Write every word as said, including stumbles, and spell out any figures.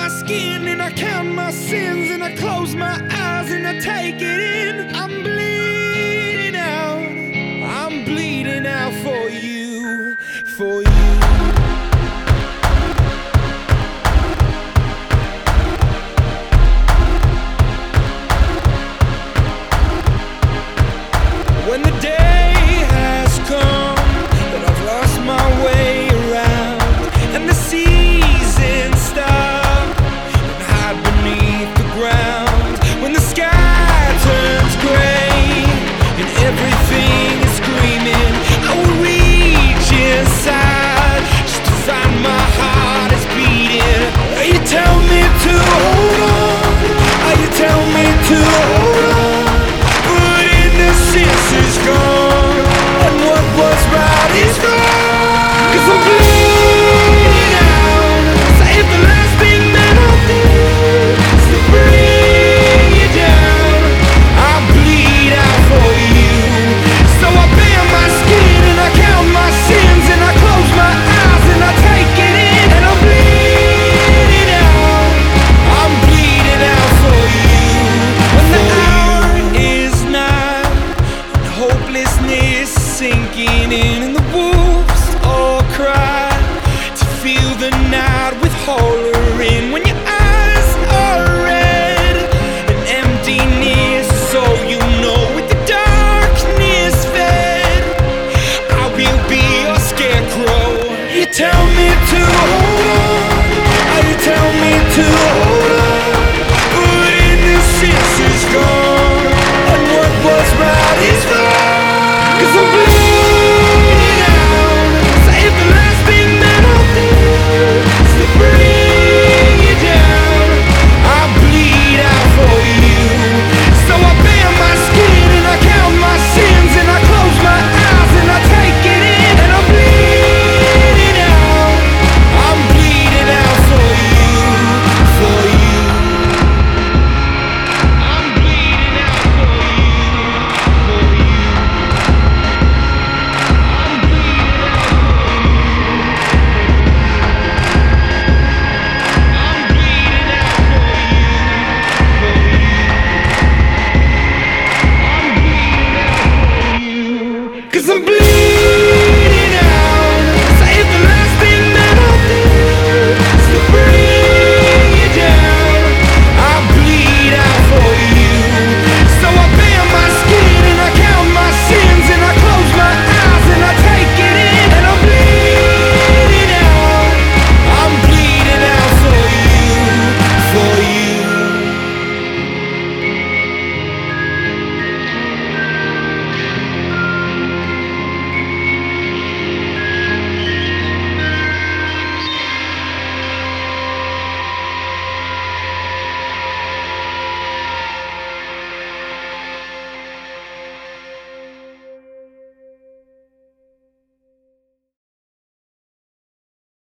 my skin and I count my sins and I close my eyes and I take it in. I'm bleeding out, I'm bleeding out for you, for you. When the day has come that I've lost my way around and the seasons stop and hide beneath the ground, when the sky turns gray and everything is screaming, I will reach inside just to find my heart is beating. You tell me to hold on, you tell me to hold on, innocence is gone, and what was right is wrong. 'Cause I'm bleeding out, so if the last thing that I do is to bring you down, I bleed out for you. So I bare my skin and I count my sins and I close my eyes and I take it in, and I'm bleeding out, I'm bleeding out for you. When the hour is nigh, hopelessness sinking in and the wolves all cry to feel the night with horror in. When your eyes are red and emptiness, so you know with the darkness fed, I will be your scarecrow. You tell me to hold on, you tell me to hold on.